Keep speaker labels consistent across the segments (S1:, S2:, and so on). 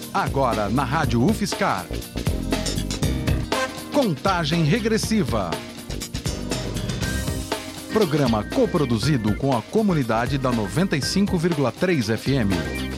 S1: Agora na Rádio UFSCar. Contagem Regressiva. Programa coproduzido com a comunidade da 95,3 FM.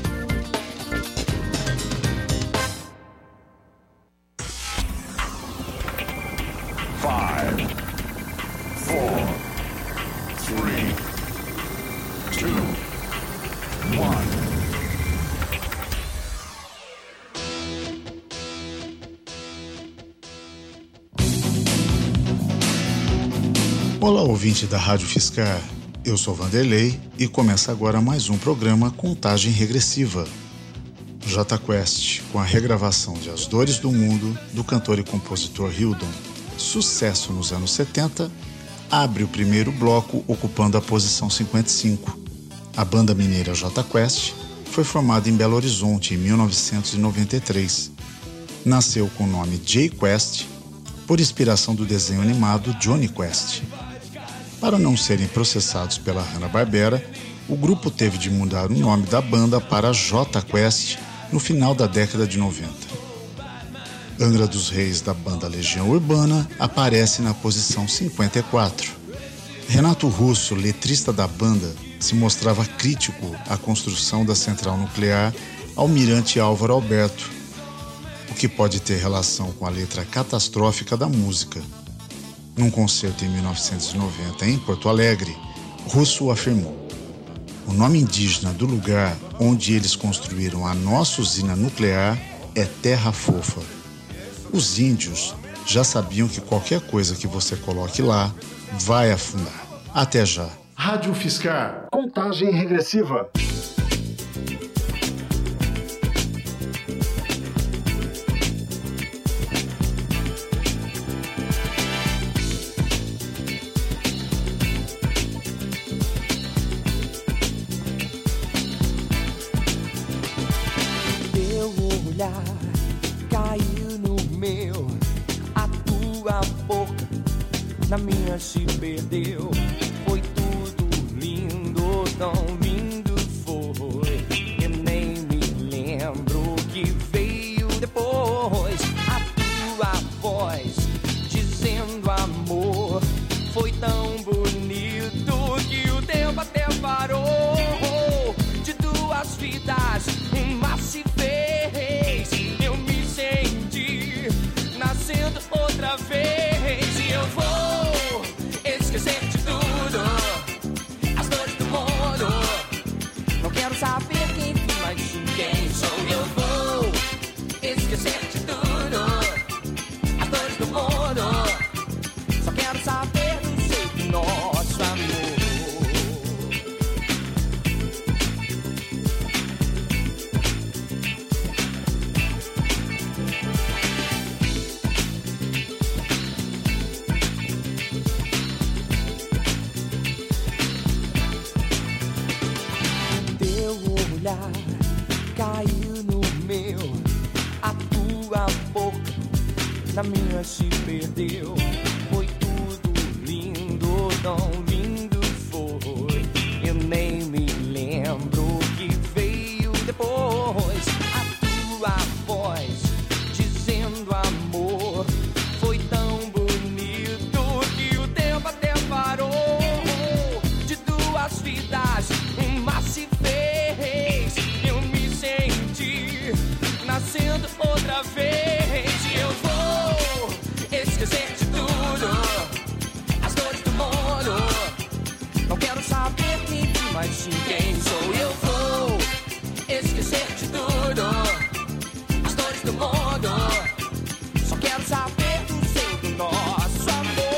S2: Olá, ouvinte da Rádio UFSCar, eu sou Vanderlei e começa agora mais um programa Contagem Regressiva. Jota Quest, com a regravação de As Dores do Mundo, do cantor e compositor Hildon, sucesso nos anos 70, abre o primeiro bloco ocupando a posição 55. A banda mineira Jota Quest foi formada em Belo Horizonte em 1993. Nasceu com o nome Jay Quest, por inspiração do desenho animado Jonny Quest. Para não serem processados pela Hanna-Barbera, o grupo teve de mudar o nome da banda para Jota Quest no final da década de 90. Angra dos Reis, da banda Legião Urbana, aparece na posição 54. Renato Russo, letrista da banda, se mostrava crítico à construção da central nuclear Almirante Álvaro Alberto, o que pode ter relação com a letra catastrófica da música. Num concerto em 1990 em Porto Alegre, Russo afirmou: "O nome indígena do lugar onde eles construíram a nossa usina nuclear é Terra Fofa. Os índios já sabiam que qualquer coisa que você coloque lá vai afundar. Até já."
S3: Rádio UFSCar, contagem regressiva.
S4: Caiu no meu, a tua boca na minha se perdeu. Foi tudo lindo, tão lindo foi. Eu nem me lembro o que veio depois. A tua voz dizendo amor foi tão bonito que o tempo até parou. De duas vidas, uma se fez. Nascendo outra vez e eu vou esquecer de tudo, as dores do mundo. Não quero saber quem fui, mas sim quem sou. Eu vou esquecer de tudo, as dores do mundo. Só quero saber do seu, do nosso amor. Caiu no meu, a tua boca na minha se perdeu. Foi tudo lindo, tão lindo foi. Eu nem me lembro o que veio depois. A tua voz dizendo amor foi tão bonito que o tempo até parou. De duas vidas, uma se fez. Nascendo outra vez e eu vou esquecer de tudo, as dores do mundo. Não quero saber quem fui, mas sim quem sou. Eu vou esquecer de tudo, as dores do mundo. Só quero saber do seu, do nosso amor.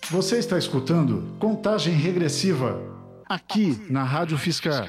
S3: Você está escutando Contagem Regressiva, aqui na Rádio Fiscar.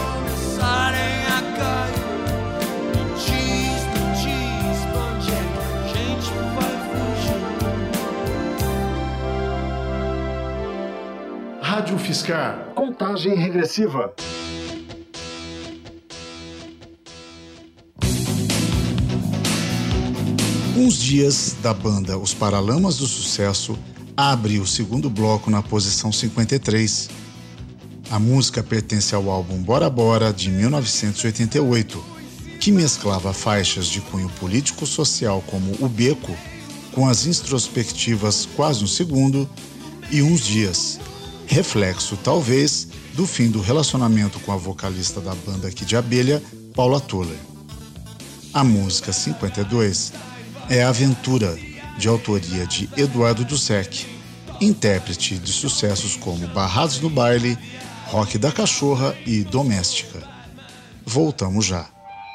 S4: Começarem a cair, diz, onde é que
S3: Rádio Fiscar. Contagem regressiva.
S2: Uns Dias, da banda Os Paralamas do Sucesso, abre o segundo bloco na posição 53. A música pertence ao álbum Bora Bora, de 1988, que mesclava faixas de cunho político-social como O Beco, com as introspectivas Quase um Segundo e Uns Dias, reflexo, talvez, do fim do relacionamento com a vocalista da banda Kid de Abelha, Paula Toller. A música 52 é Aventura, de autoria de Eduardo Dussek, intérprete de sucessos como Barrados no Baile, Rock da Cachorra e Doméstica. Voltamos já.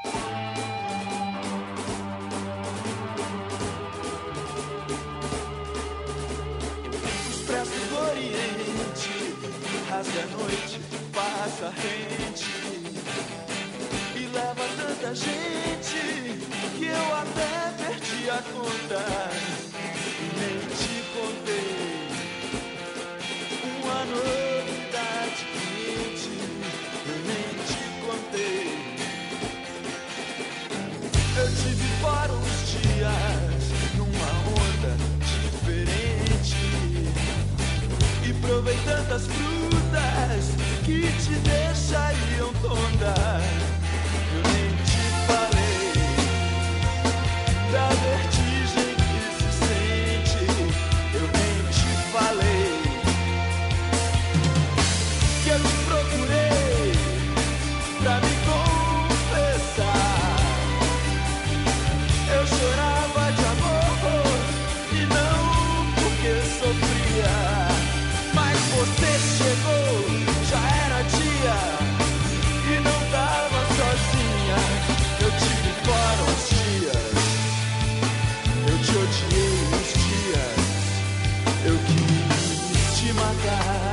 S4: Provei tantas frutas que te deixariam tonta. Eu nem te falei da vertigem que se sente. Eu nem te falei que eu te procurei pra me confessar. Eu chorava de amor e não porque sofria. Você chegou, já era dia e não tava sozinha. Eu tive fora uns dias, eu te odiei uns dias, eu quis te matar.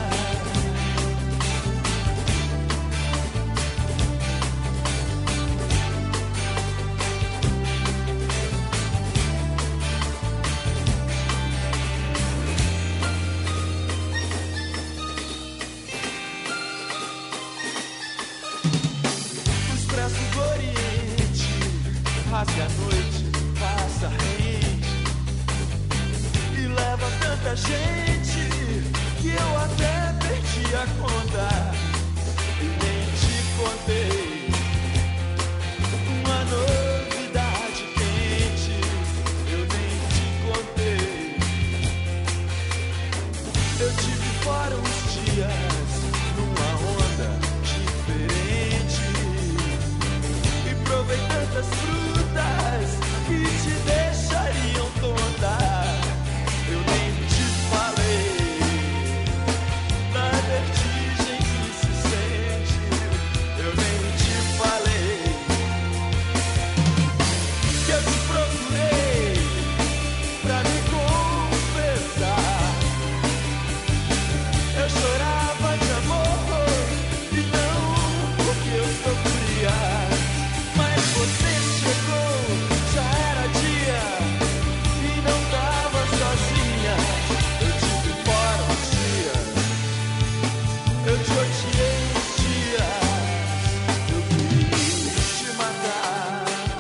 S4: Rasga a noite, passa rente e leva tanta gente que eu até perdi a conta e nem te contei uma novidade quente. Eu nem te contei. Eu tive fora uns dias numa onda diferente e provei tantas frutas que te deixariam tonta. Eu nem te falei da vertigem que se sente. Eu nem te falei que eu te procurei pra me confessar. Eu chorava de amor e não porque eu sofria. Mas você chegou, já era dia e não tava sozinha. Eu tive fora uns dias, eu te odiei uns dias, eu quis te matar.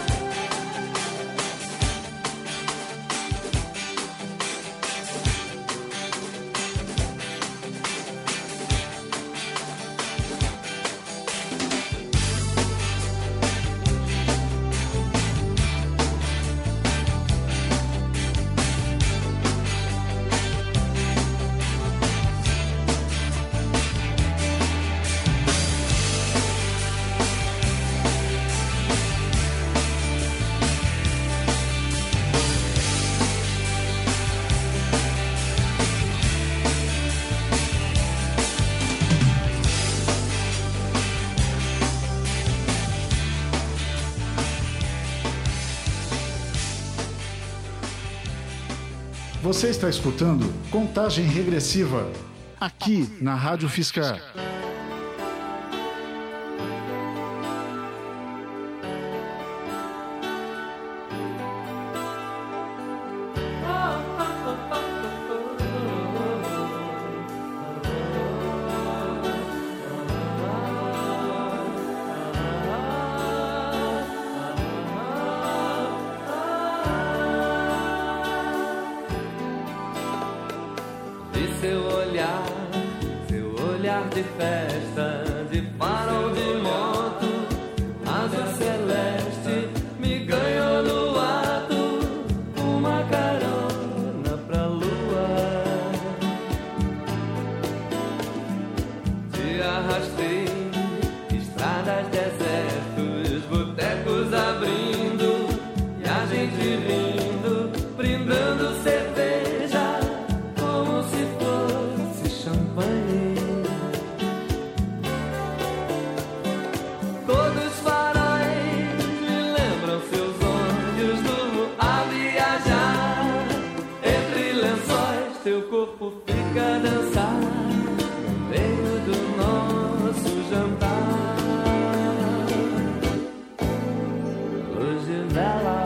S3: Você está escutando Contagem Regressiva, aqui na Rádio Fiscar.
S4: festa, de farol de moto, asa celeste, me ganhou no ato, uma carona pra lua. Te arrastei, estradas, desertos, botecos abrindo, e a gente rindo, brindando cerveja, como se fosse champanhe. Todos os faróis me lembram seus olhos, durmo a viajar. Entre lençóis teu corpo fica a dançar, no meio do nosso jantar. Luz de vela,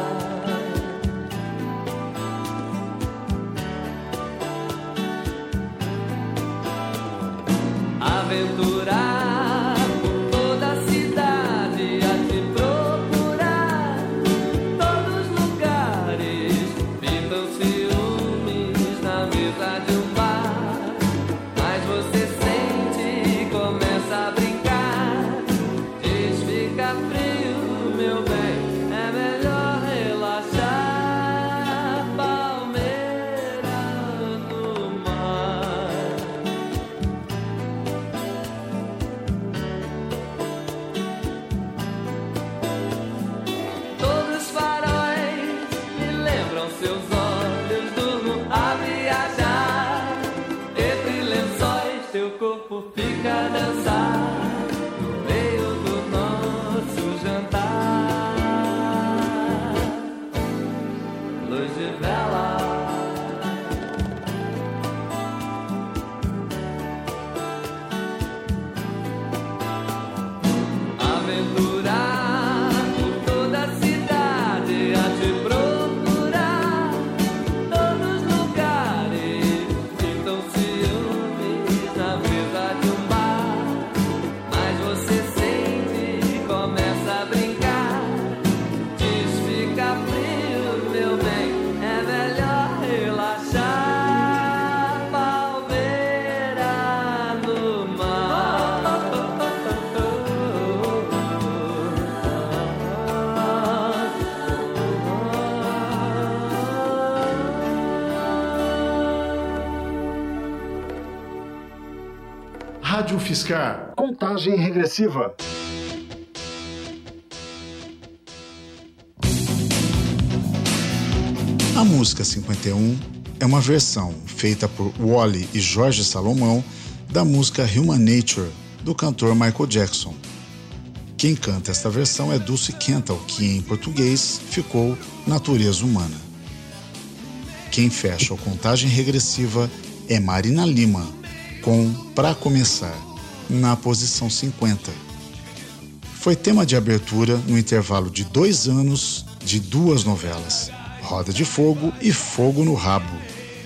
S4: aventurar por toda a cidade, a te procurar, todos os lugares, pintam ciúmes na mesa de um bar, mas você sente e começa a brincar, diz fica frio, meu bem, é melhor relaxar, palmeira no mar. Todos os faróis me lembram seus olhos, durmo a viajar. Entre lençóis teu corpo fica a dançar, no meio do nosso jantar. Luz de vela, aventurar por toda a cidade, a te procurar, todos os lugares, pintam ciúmes na mesa de um bar, mas você sente e começa a brincar, diz fica frio, meu bem, é melhor relaxar, palmeira no mar.
S3: Rádio Fiscar. Contagem regressiva.
S2: A música 51 é uma versão feita por Wally e Jorge Salomão da música Human Nature, do cantor Michael Jackson. Quem canta esta versão é Dulce Kentel, que em português ficou Natureza Humana. Quem fecha a contagem regressiva é Marina Lima, com Pra Começar, na posição 50. Foi tema de abertura no intervalo de 2 anos de 2 novelas, Roda de Fogo e Fogo no Rabo.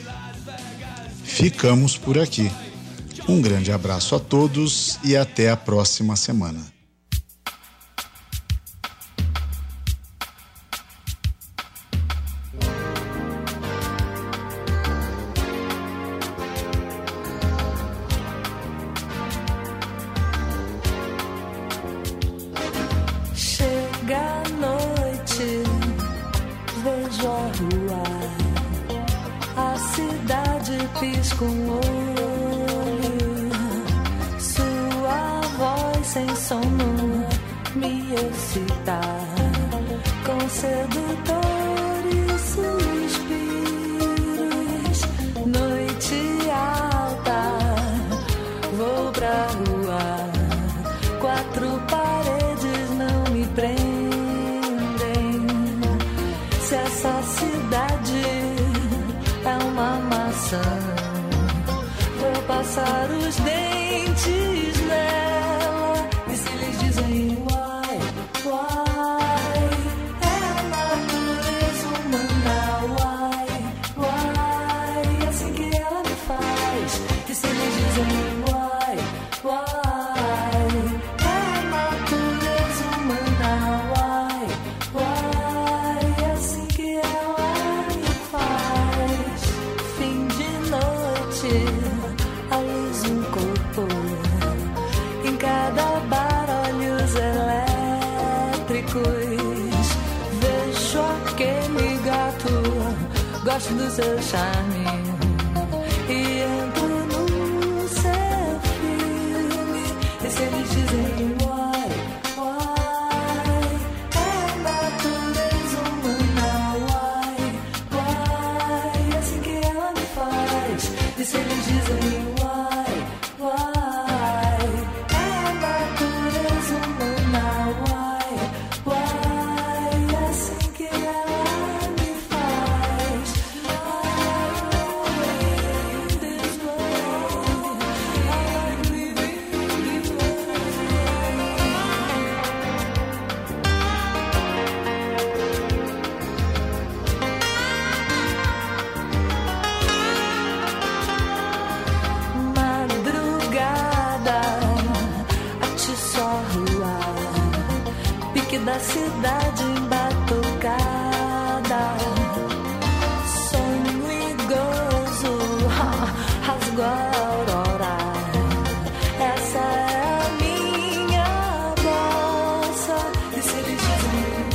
S2: Ficamos por aqui. Um grande abraço a todos e até a próxima semana.
S5: Chega a noite, vejo a rua, a cidade pisca um olho, sua voz sem sono me excita, com sedutores suspiros, noite alta, vou pra rua, 4 paredes não me prendem, se essa cidade é uma maçã, vou passar os dentes nela, e se eles dizem why, ela gosto do seu charme e entro no seu filme. E se eles dizem why, é natureza humana, why, é assim que ela me faz. E se eles dizem why, é natureza humana, why, é assim que ela me faz. This way, I like living this way. Madrugada, atiçorla, pique da cidade embatucada, sonho e gozo, rasgo a aurora. Essa é a minha bossa. E se eles dizem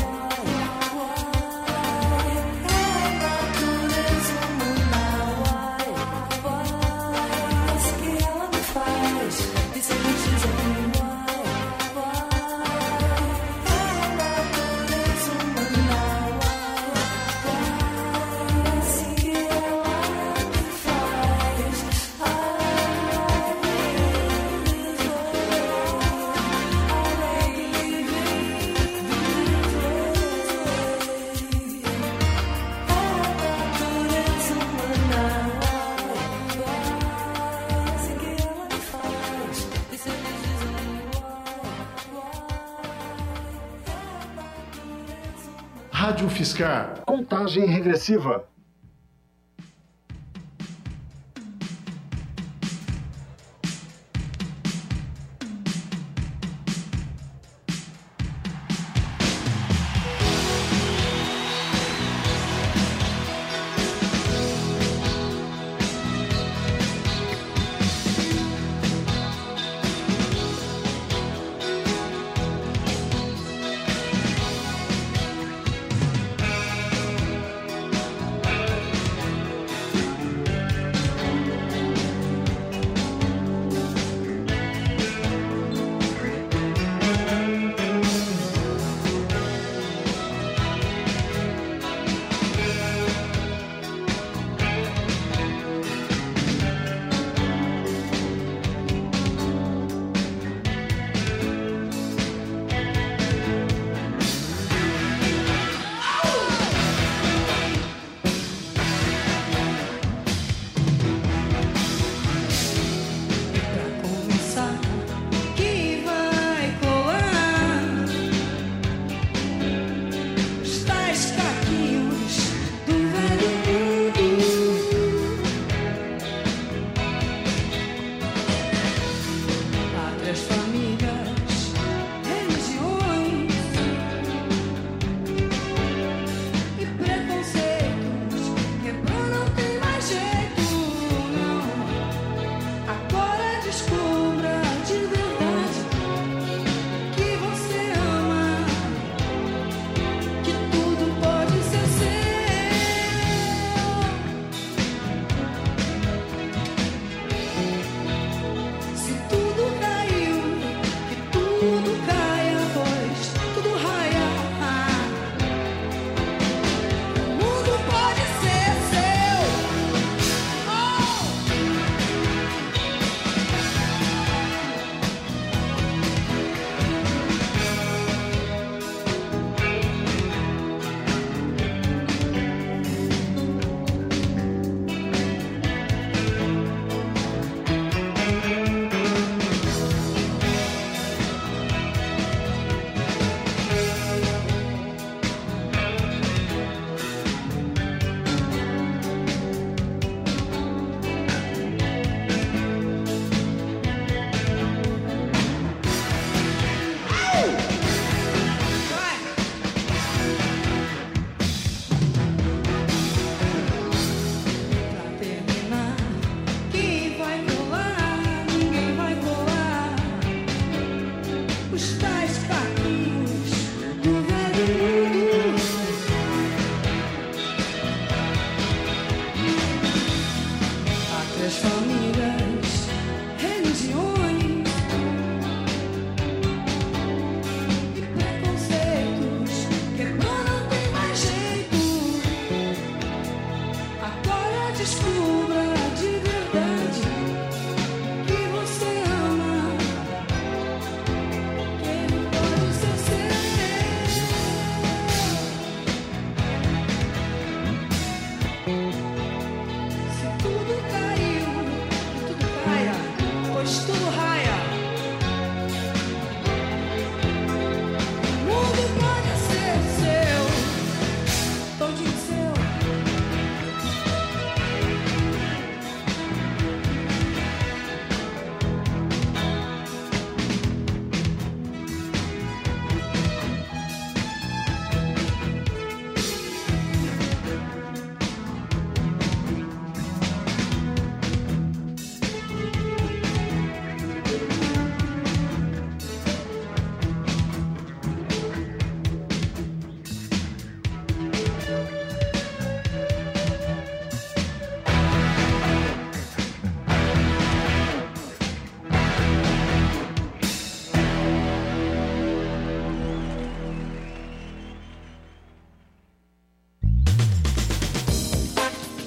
S5: why, é natureza humana, why, isso que ela me faz. E se eles dizem why, é natureza humana, why, assim que ela me faz.
S3: Rádio Fiscar. Contagem regressiva.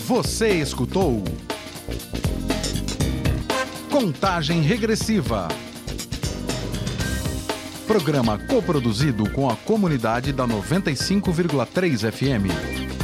S1: Você escutou Contagem Regressiva. Programa coproduzido com a comunidade da 95,3 FM.